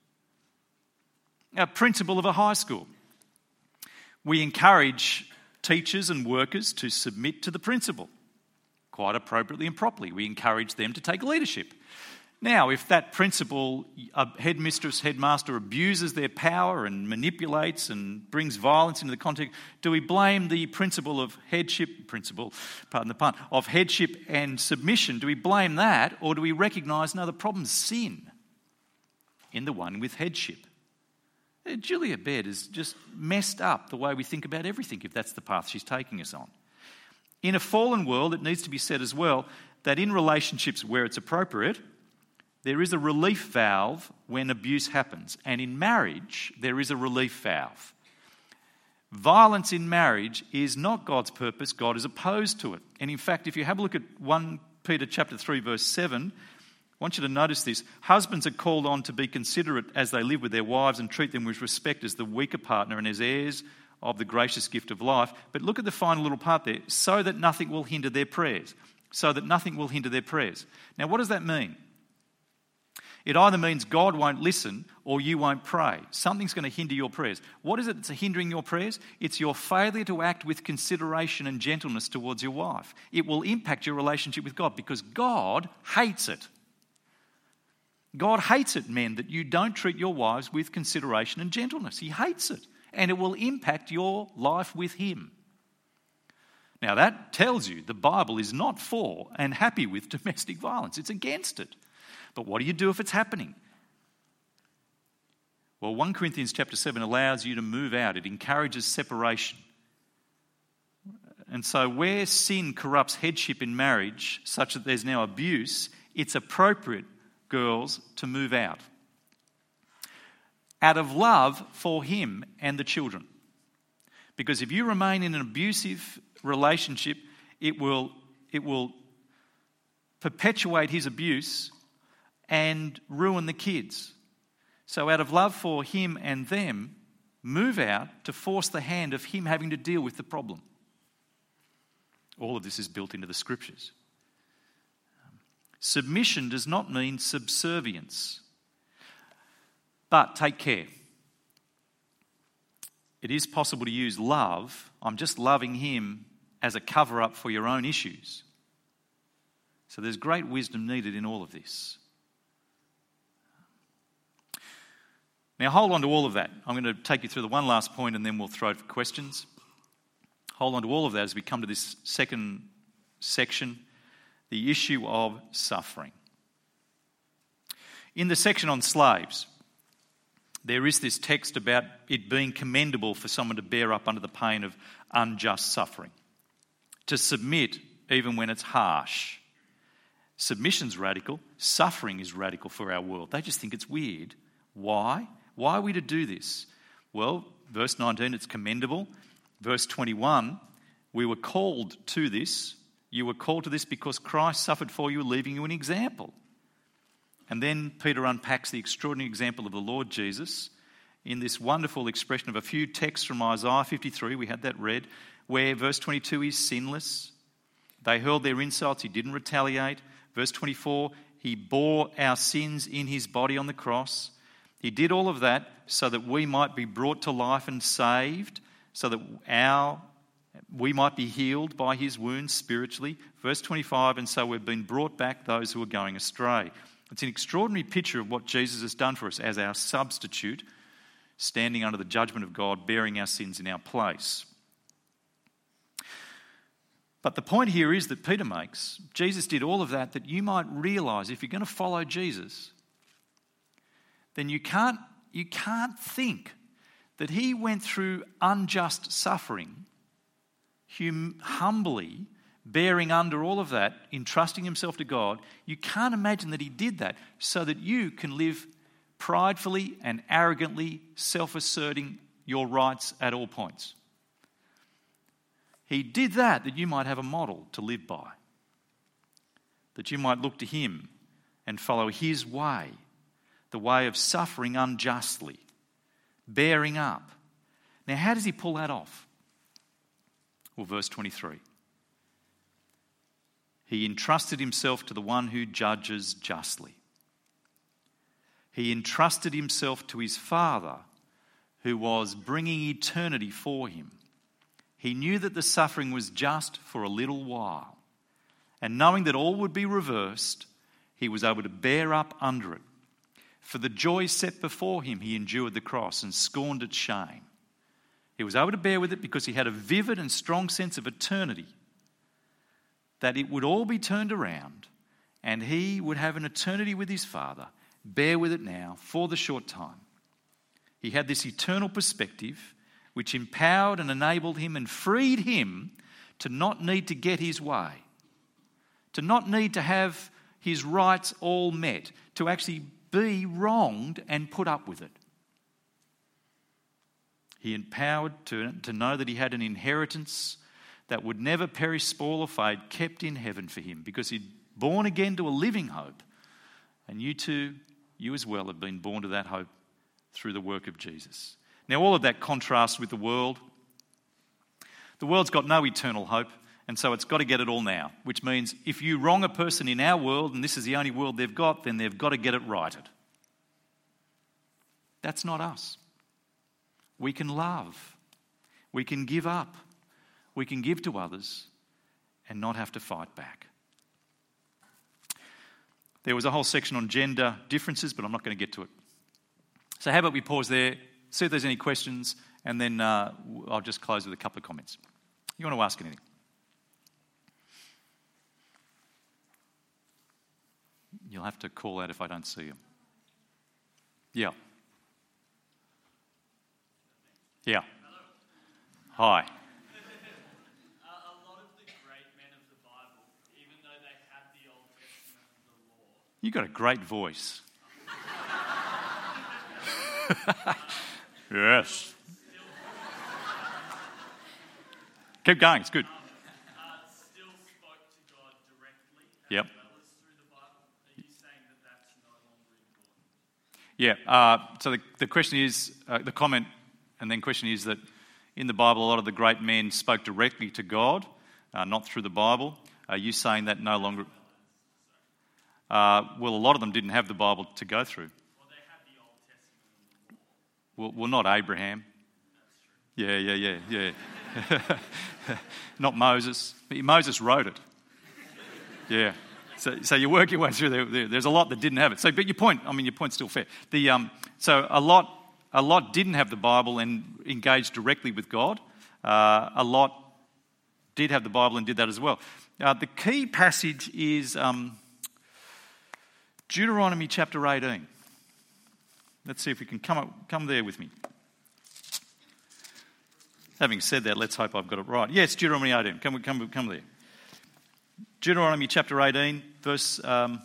A principal of a high school. We encourage teachers and workers to submit to the principal. Quite appropriately and properly. We encourage them to take leadership. Now, if that principal, a headmistress, headmaster abuses their power and manipulates and brings violence into the context, do we blame the principle of headship, principle, pardon the pun, of headship and submission? Do we blame that, or do we recognise, no, the problem's sin in the one with headship? Julia Baird has just messed up the way we think about everything if that's the path she's taking us on. In a fallen world, it needs to be said as well that in relationships where it's appropriate, there is a relief valve when abuse happens. And in marriage, there is a relief valve. Violence in marriage is not God's purpose. God is opposed to it. And in fact, if you have a look at First Peter chapter three, verse seven, I want you to notice this. Husbands are called on to be considerate as they live with their wives and treat them with respect as the weaker partner and as heirs of the gracious gift of life. But look at the final little part there. So that nothing will hinder their prayers. So that nothing will hinder their prayers. Now, what does that mean? It either means God won't listen or you won't pray. Something's going to hinder your prayers. What is it that's hindering your prayers? It's your failure to act with consideration and gentleness towards your wife. It will impact your relationship with God because God hates it. God hates it, men, that you don't treat your wives with consideration and gentleness. He hates it. And it will impact your life with Him. Now that tells you the Bible is not for and happy with domestic violence. It's against it. But what do you do if it's happening? Well, First Corinthians chapter seven allows you to move out. It encourages separation. And so where sin corrupts headship in marriage, such that there's now abuse, it's appropriate, girls, to move out. Out of love for him and the children. Because if you remain in an abusive relationship, it will, it will perpetuate his abuse and ruin the kids. So out of love for him and them, move out to force the hand of him having to deal with the problem. All of this is built into the scriptures. Submission does not mean subservience. But take care. It is possible to use love, I'm just loving him, as a cover-up for your own issues. So there's great wisdom needed in all of this. Now hold on to all of that. I'm going to take you through the one last point and then we'll throw it for questions. Hold on to all of that as we come to this second section, the issue of suffering. In the section on slaves, there is this text about it being commendable for someone to bear up under the pain of unjust suffering, to submit even when it's harsh. Submission's radical, suffering is radical for our world. They just think it's weird. Why? Why are we to do this? Well, verse nineteen, it's commendable. Verse twenty-one, we were called to this. You were called to this because Christ suffered for you, leaving you an example. And then Peter unpacks the extraordinary example of the Lord Jesus in this wonderful expression of a few texts from Isaiah fifty-three, we had that read, where verse twenty-two is sinless. They hurled their insults, he didn't retaliate. Verse twenty-four, he bore our sins in his body on the cross. He did all of that so that we might be brought to life and saved, so that our we might be healed by his wounds spiritually. Verse twenty-five, and so we've been brought back those who are going astray. It's an extraordinary picture of what Jesus has done for us as our substitute, standing under the judgment of God, bearing our sins in our place. But the point here is that Peter makes, Jesus did all of that that you might realise if you're going to follow Jesus, then you can't, you can't think that he went through unjust suffering, hum, humbly bearing under all of that, entrusting himself to God. You can't imagine that he did that so that you can live pridefully and arrogantly self-asserting your rights at all points. He did that that you might have a model to live by, that you might look to him and follow his way, the way of suffering unjustly, bearing up. Now, how does he pull that off? Well, verse twenty-three. He entrusted himself to the one who judges justly. He entrusted himself to his Father, who was bringing eternity for him. He knew that the suffering was just for a little while. And knowing that all would be reversed, he was able to bear up under it. For the joy set before him, he endured the cross and scorned its shame. He was able to bear with it because he had a vivid and strong sense of eternity, that it would all be turned around and he would have an eternity with his Father. Bear with it now for the short time. He had this eternal perspective which empowered and enabled him and freed him to not need to get his way, to not need to have his rights all met, to actually be wronged and put up with it. He empowered to, to know that he had an inheritance that would never perish, spoil or fade, kept in heaven for him, because he'd born again to a living hope. And you too, you as well, have been born to that hope through the work of Jesus. Now, all of that contrasts with the world. The world's got no eternal hope, and so it's got to get it all now, which means if you wrong a person in our world, and this is the only world they've got, then they've got to get it righted. That's not us. We can love. We can give up. We can give to others and not have to fight back. There was a whole section on gender differences, but I'm not going to get to it. So how about we pause there, see if there's any questions, and then uh, I'll just close with a couple of comments. You want to ask anything? You'll have to call out if I don't see you. Yeah. Yeah. Hi. You got a great voice. Yes. Keep going, it's good. Uh, still spoke to God directly, as yep. well as through the Bible. Are you saying that that's no longer important? Yeah, uh, so the, the question is, uh, the comment and then question is that in the Bible a lot of the great men spoke directly to God, uh, not through the Bible. Are you saying that no longer... Uh, well, a lot of them didn't have the Bible to go through. Well, they had the Old Testament and the law. Well, well not Abraham. That's true. Yeah, yeah, yeah, yeah. Not Moses. Moses wrote it. Yeah. So, so you work your way through there. There's a lot that didn't have it. So, but your point, I mean, your point's still fair. The um, so a lot, a lot didn't have the Bible and engaged directly with God. Uh, a lot did have the Bible and did that as well. Uh, the key passage is um, Deuteronomy chapter eighteen. Let's see if we can come up, come there with me. Having said that, let's hope I've got it right. Yes, Deuteronomy eighteen. Come, come, come there. Deuteronomy chapter eighteen, verse um,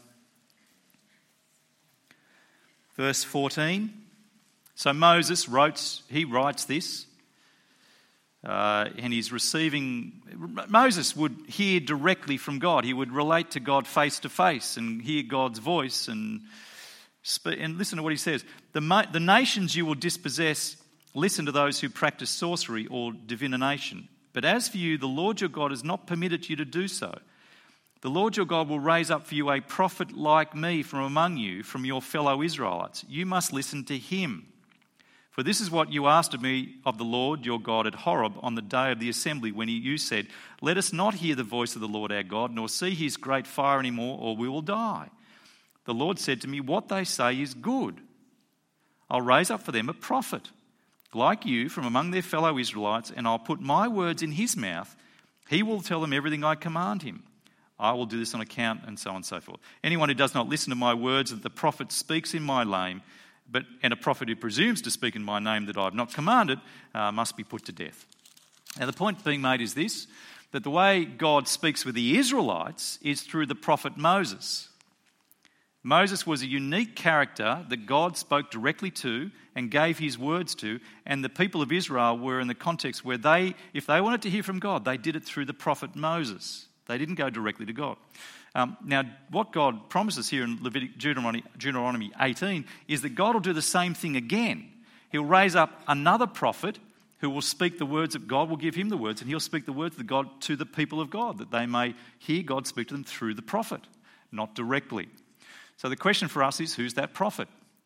verse fourteen. So Moses wrote, he writes this, uh, and he's receiving. Moses would hear directly from God. He would relate to God face to face and hear God's voice and speak, and listen to what he says. The the nations you will dispossess. Listen to those who practice sorcery or divination. But as for you, the Lord your God has not permitted you to do so. The Lord your God will raise up for you a prophet like me from among you, from your fellow Israelites. You must listen to him. For this is what you asked of me of the Lord your God at Horeb on the day of the assembly, when you said, let us not hear the voice of the Lord our God, nor see his great fire anymore, or we will die. The Lord said to me, what they say is good. I'll raise up for them a prophet like you from among their fellow Israelites, and I'll put my words in his mouth. He will tell them everything I command him. I will do this on account, and so on and so forth. Anyone who does not listen to my words that the prophet speaks in my name, but and a prophet who presumes to speak in my name that I have not commanded, uh, must be put to death. Now the point being made is this, that the way God speaks with the Israelites is through the prophet Moses. Moses was a unique character that God spoke directly to and gave his words to, and the people of Israel were in the context where they, if they wanted to hear from God, they did it through the prophet Moses. They didn't go directly to God. Um, now, what God promises here in Levitic, Deuteronomy, Deuteronomy eighteen is that God will do the same thing again. He'll raise up another prophet who will speak the words of God, will give him the words, and he'll speak the words of God to the people of God, that they may hear God speak to them through the prophet, not directly. So the question for us is, who's that prophet?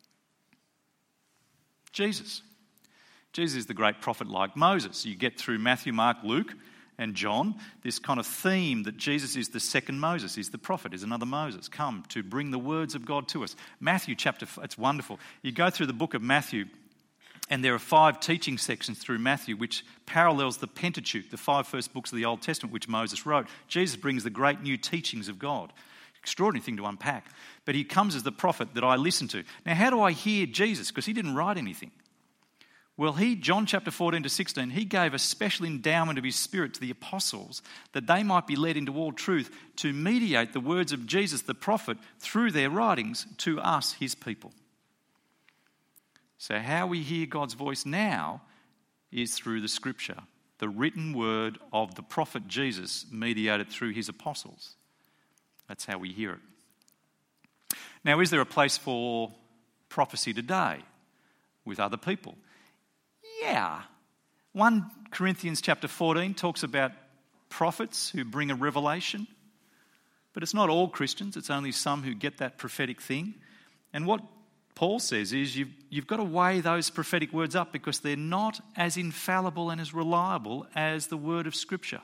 Jesus. Jesus is the great prophet like Moses. You get through Matthew, Mark, Luke, and John, this kind of theme that Jesus is the second Moses, he's the prophet, is another Moses, come to bring the words of God to us. Matthew chapter, it's wonderful. You go through the book of Matthew, and there are five teaching sections through Matthew which parallels the Pentateuch, the five first books of the Old Testament which Moses wrote. Jesus brings the great new teachings of God. Extraordinary thing to unpack. But he comes as the prophet that I listen to. Now, how do I hear Jesus? Because he didn't write anything. Well, he, John chapter fourteen to sixteen, he gave a special endowment of his Spirit to the apostles that they might be led into all truth to mediate the words of Jesus, the prophet, through their writings to us, his people. So how we hear God's voice now is through the Scripture, the written word of the prophet Jesus mediated through his apostles. That's how we hear it. Now, is there a place for prophecy today with other people? Yeah. First Corinthians chapter fourteen talks about prophets who bring a revelation, but it's not all Christians, it's only some who get that prophetic thing. And what Paul says is you've, you've got to weigh those prophetic words up because they're not as infallible and as reliable as the word of Scripture.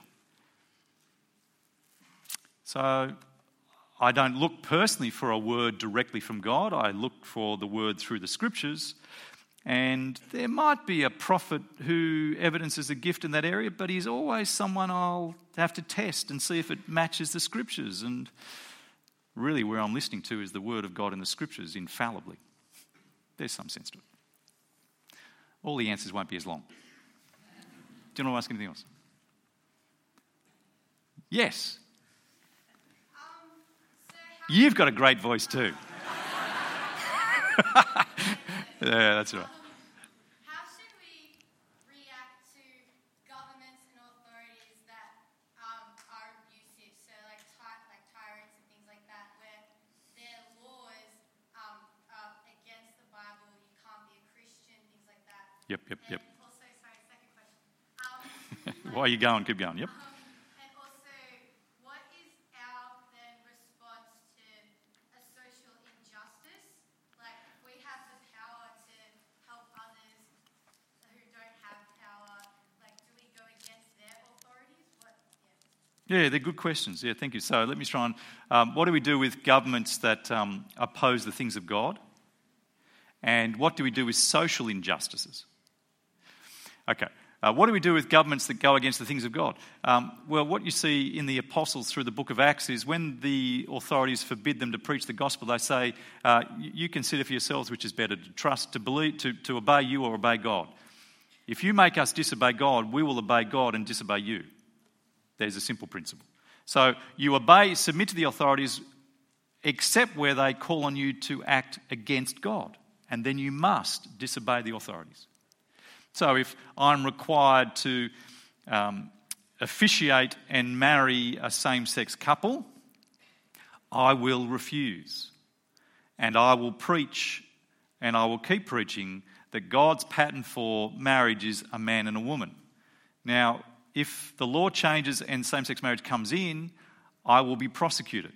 So I don't look personally for a word directly from God. I look for the word through the Scriptures. And there might be a prophet who evidences a gift in that area, but he's always someone I'll have to test and see if it matches the Scriptures. And really where I'm listening to is the word of God in the Scriptures infallibly. There's some sense to it. All the answers won't be as long. Do you want to ask anything else? Yes. Um, so You've got a great voice too. Yeah, that's right. How should we react to governments and authorities that um, are abusive? So like, ty- like tyrants and things like that, where their laws um, are against the Bible, you can't be a Christian, things like that. Yep, yep, and yep. Also, sorry, second question. Um, While you're going, keep going. Yep. um, and also, what is our then response to a social injustice? Like, if we have the power to help others who don't have power, like, do we go against their authorities? What? Yeah. Yeah, they're good questions. Yeah, thank you. So let me try and, um, what do we do with governments that um, oppose the things of God? And what do we do with social injustices? Okay. Uh, what do we do with governments that go against the things of God? Um, well, what you see in the apostles through the book of Acts is when the authorities forbid them to preach the gospel, they say, uh, you consider for yourselves which is better, to trust, to believe, to, to obey you or obey God. If you make us disobey God, we will obey God and disobey you. There's a simple principle. So you obey, submit to the authorities, except where they call on you to act against God. And then you must disobey the authorities. So if I'm required to um, officiate and marry a same-sex couple, I will refuse. And I will preach, and I will keep preaching, that God's pattern for marriage is a man and a woman. Now, if the law changes and same-sex marriage comes in, I will be prosecuted.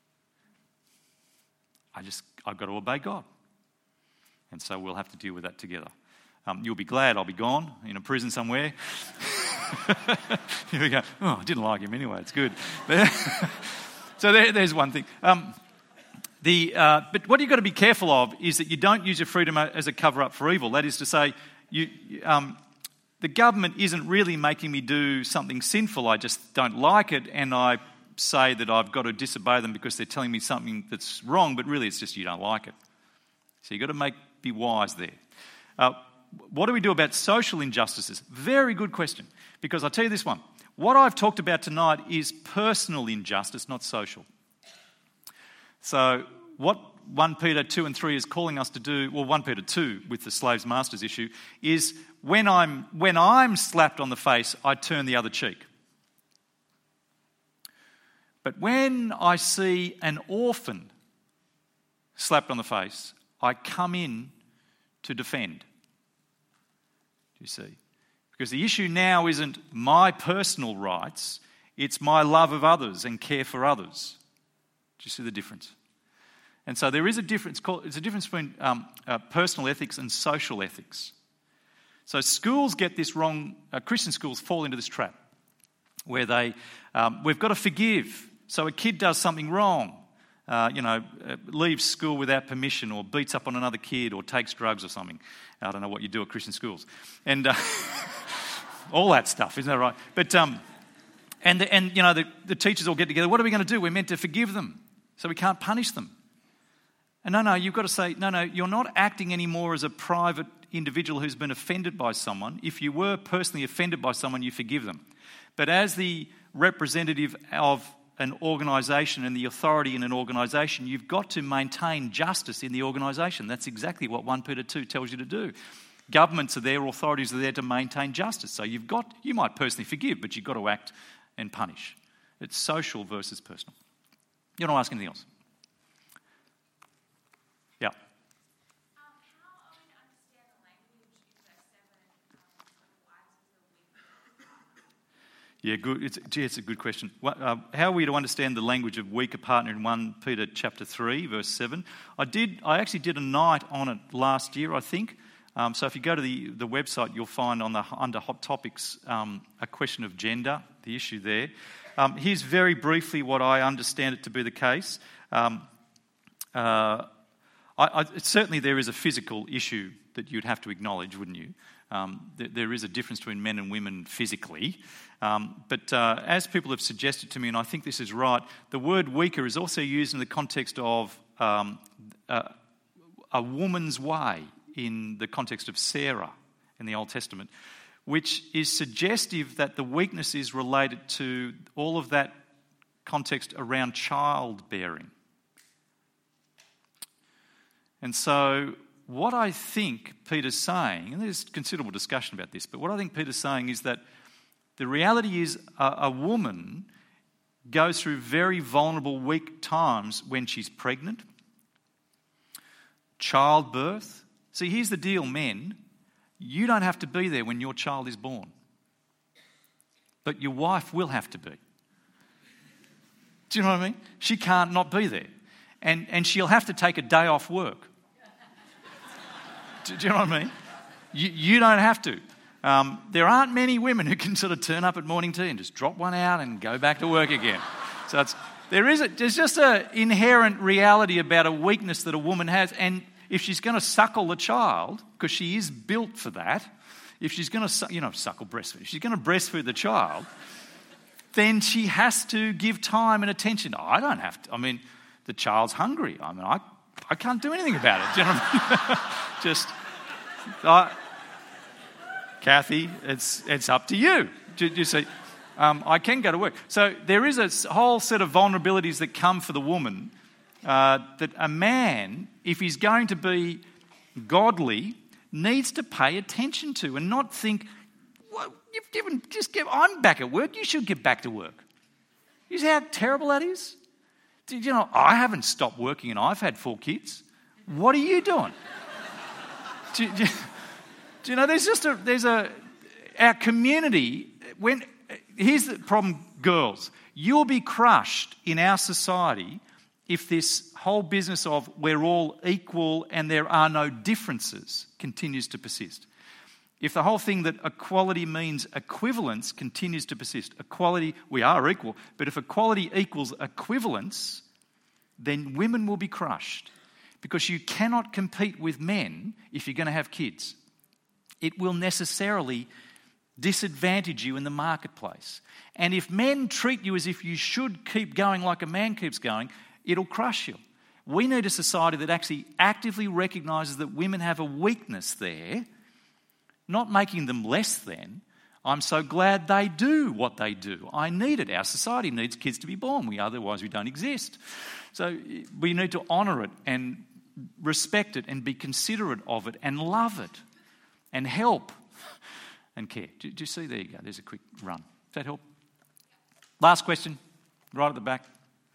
I just, I've got to obey God. And so we'll have to deal with that together. Um, you'll be glad I'll be gone in a prison somewhere. Here we go. Oh, I didn't like him anyway. It's good. So there, there's one thing. Um, the uh, but what you've got to be careful of is that you don't use your freedom as a cover-up for evil. That is to say, you, um, the government isn't really making me do something sinful. I just don't like it, and I say that I've got to disobey them because they're telling me something that's wrong, but really it's just you don't like it. So you've got to make be wise there. Uh, what do we do about social injustices? Very good question. Because I'll tell you this one. What I've talked about tonight is personal injustice, not social. So what First Peter two and three is calling us to do, well, First Peter two with the slaves masters issue, is when I'm, when I'm slapped on the face, I turn the other cheek. But when I see an orphan slapped on the face, I come in to defend. Do you see? Because the issue now isn't my personal rights, it's my love of others and care for others. Do you see the difference? And so there is a difference. It's a difference between um, uh, personal ethics and social ethics. So schools get this wrong. Uh, Christian schools fall into this trap where they, um, we've got to forgive. So a kid does something wrong. Uh, you know, uh, leaves school without permission or beats up on another kid or takes drugs or something. I don't know what you do at Christian schools. And uh, all that stuff, isn't that right? But, um, and, the, and you know, the, the teachers all get together. What are we going to do? We're meant to forgive them, so we can't punish them. And no, no, you've got to say, no, no, you're not acting anymore as a private individual who's been offended by someone. If you were personally offended by someone, you forgive them. But as the representative of an organisation and the authority in an organisation, you've got to maintain justice in the organisation. That's exactly what First Peter two tells you to do. Governments are there, authorities are there to maintain justice. So you've got, you might personally forgive, but you've got to act and punish. It's social versus personal. You don't ask anything else? Yeah. Yeah, good. It's, gee, it's a good question. What, uh, how are we to understand the language of weaker partner in First Peter chapter three, verse seven? I did. I actually did a night on it last year, I think. Um, so if you go to the, the website, you'll find on the under hot topics um, a question of gender, the issue there. Um, here's very briefly what I understand it to be the case. Um, uh, I, I, certainly there is a physical issue that you'd have to acknowledge, wouldn't you? Um, th- there is a difference between men and women physically. Um, but uh, as people have suggested to me, and I think this is right, the word weaker is also used in the context of um, a, a woman's way in the context of Sarah in the Old Testament, which is suggestive that the weakness is related to all of that context around childbearing. And so what I think Peter's saying, and there's considerable discussion about this, but what I think Peter's saying is that the reality is a, a woman goes through very vulnerable, weak times when she's pregnant, childbirth. See, here's the deal, men. You don't have to be there when your child is born. But your wife will have to be. Do you know what I mean? She can't not be there. And, and she'll have to take a day off work. Do, do you know what I mean? You, you don't have to. Um, there aren't many women who can sort of turn up at morning tea and just drop one out and go back to work again. So it's, there is a, there's just an inherent reality about a weakness that a woman has. And if she's going to suckle the child, because she is built for that, if she's going to, you know, suckle breastfeed, if she's going to breastfeed the child, then she has to give time and attention. I don't have to. I mean, the child's hungry. I mean, I, I can't do anything about it. Do you know what I mean? Just, I, Kathy, it's it's up to you. Do, do you see? Um, I can go to work. So there is a whole set of vulnerabilities that come for the woman uh, that a man, if he's going to be godly, needs to pay attention to and not think, well, you've given, just give, I'm back at work, you should get back to work. You see how terrible that is? Did you know, I haven't stopped working and I've had four kids. What are you doing? do, do, do you know, there's just a, there's a, our community, when, here's the problem girls, you'll be crushed in our society if this whole business of we're all equal and there are no differences continues to persist. If the whole thing that equality means equivalence continues to persist, equality, we are equal, but if equality equals equivalence, then women will be crushed because you cannot compete with men if you're going to have kids. It will necessarily disadvantage you in the marketplace. And if men treat you as if you should keep going like a man keeps going, it'll crush you. We need a society that actually actively recognises that women have a weakness there, not making them less than. I'm so glad they do what they do. I need it. Our society needs kids to be born. We otherwise we don't exist. So we need to honour it and respect it and be considerate of it and love it and help and care. Do, do you see? There you go. There's a quick run. Does that help? Last question, right at the back.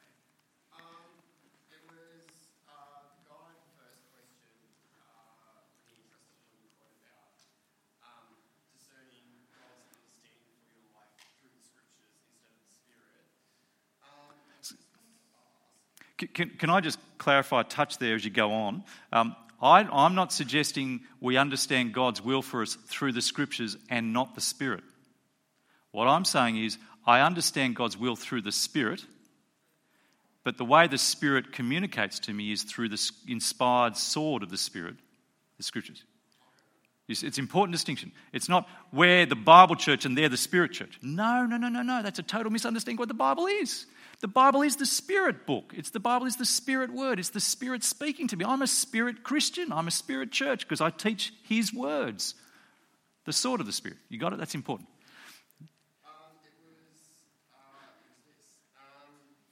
Can, can I just clarify a touch there as you go on? Um, I, I'm not suggesting we understand God's will for us through the Scriptures and not the Spirit. What I'm saying is I understand God's will through the Spirit, but the way the Spirit communicates to me is through the inspired sword of the Spirit, the Scriptures. It's an important distinction. It's not we're the Bible church and they're the Spirit church. No, no, no, no, no. That's a total misunderstanding of what the Bible is. The Bible is the Spirit book. It's the Bible is the Spirit word. It's the Spirit speaking to me. I'm a Spirit Christian. I'm a Spirit church because I teach His words. The sword of the Spirit. You got it? That's important. Um, it was, uh, it was this. Um,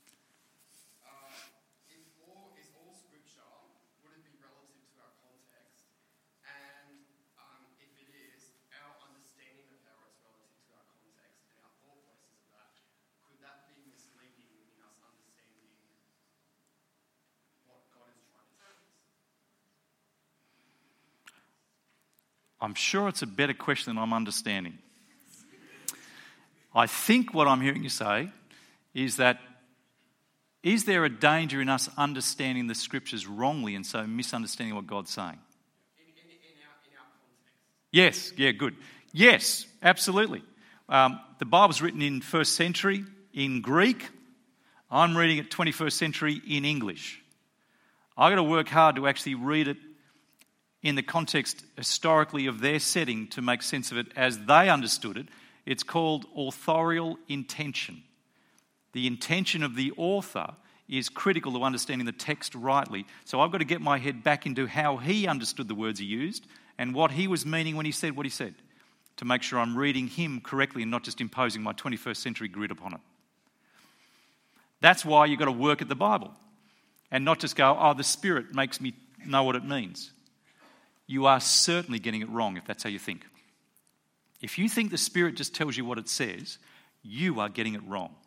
uh, if all, is all Scripture, would it be relative to our context? And um, if it is, our understanding of how it's relative to our context and our thought process of that, could that be misleading in us understanding what God is trying to tell us? I'm sure it's a better question than I'm understanding. I think what I'm hearing you say is that is there a danger in us understanding the Scriptures wrongly and so misunderstanding what God's saying? In, in, in, our, in our context. Yes, yeah, good. Yes, absolutely. Um, the Bible's written in first century in Greek. I'm reading it twenty-first century in English. I've got to work hard to actually read it in the context historically of their setting to make sense of it as they understood it. It's called authorial intention. The intention of the author is critical to understanding the text rightly. So I've got to get my head back into how he understood the words he used and what he was meaning when he said what he said, to make sure I'm reading him correctly and not just imposing my twenty-first century grid upon it. That's why you've got to work at the Bible and not just go, oh, the Spirit makes me know what it means. You are certainly getting it wrong if that's how you think. If you think the Spirit just tells you what it says, you are getting it wrong.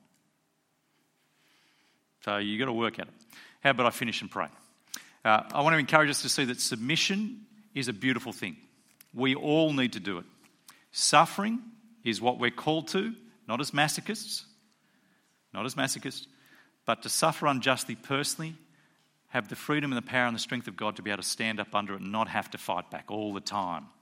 So you've got to work at it. How about I finish and pray? Uh, I want to encourage us to see that submission is a beautiful thing. We all need to do it. Suffering is what we're called to, not as masochists, not as masochists, but to suffer unjustly personally, have the freedom and the power and the strength of God to be able to stand up under it and not have to fight back all the time.